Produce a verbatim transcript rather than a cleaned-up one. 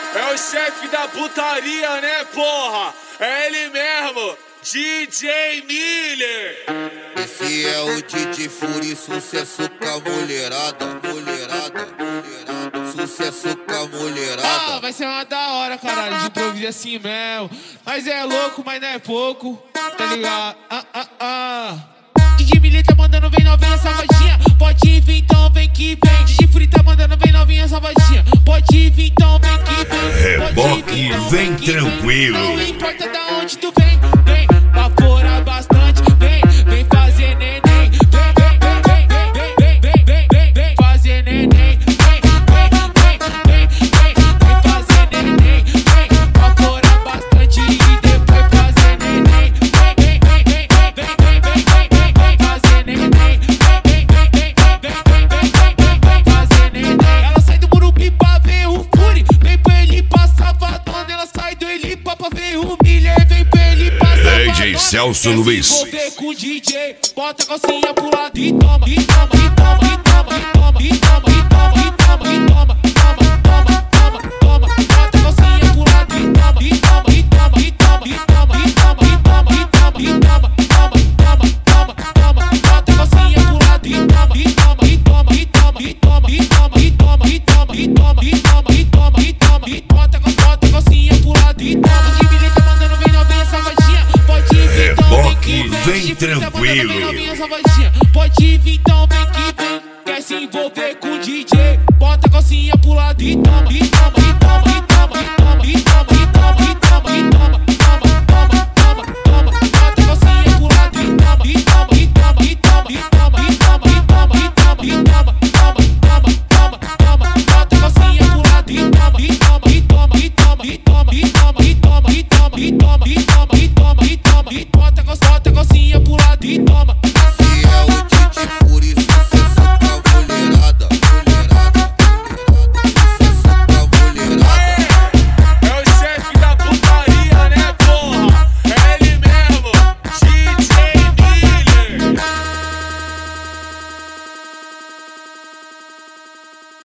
É o chefe da putaria, né, porra? É ele mesmo, D J Miller. Esse é o D J Fury, sucesso com a mulherada, mulherada, mulherada, sucesso com a mulherada. Ah, vai ser uma da hora, caralho, de improviso assim mesmo. Mas é louco, mas não é pouco, tá ligado? Ah, ah, ah. D J Miller tá mandando, vem novinha, safadinha. Pode vir, então vem que vem. D J Fury tá mandando, vem novinha, safadinha. Pode vir, então vem que vem. Reboque, vem tranquilo. Não importa da onde tu vem, vem pra fora bastante. Vem, vem fazer neném. Vem, vem, vem, vem, vem, vem, vem, vem, vem fazer neném. Vem, vem, vem, vem, vem, vem fazer neném. Vem pra fora bastante e depois fazer neném. Vem, vem, vem, vem, vem, vem, vem, vem, vem fazer neném. Vem, vem, vem, vem, vem, vem, vem, vem fazer neném. Ela sai do Murupi pra ver o Fury. Vem pra ele pra Savadona. Ela sai do Elipa pra ver o Miller. Vem pra ele pra Savadona. D J Celso Luiz. Se envolver com o D J, bota a calcinha pro lado e toma, e toma, e toma, e toma, e toma, e toma, e toma, e toma, e toma, toma, toma, toma, toma, bota a calcinha pro lado e toma, e toma, e toma, e toma, e toma, e toma, e toma, e toma, e toma, toma, toma, toma, toma, bota a calcinha pro lado e toma, e toma, e toma, e toma, e toma, e toma, e toma, e toma, e toma, e toma, e toma, e toma, e bota a calcinha pro lado e toma. De bilhete tá mandando, vem novinha, safadinha. Pode vir, então vem que vem. Vem tranquilo. Pode vir, então vem que vem. Quer se envolver com o D J, bota a calcinha pro lado e toma.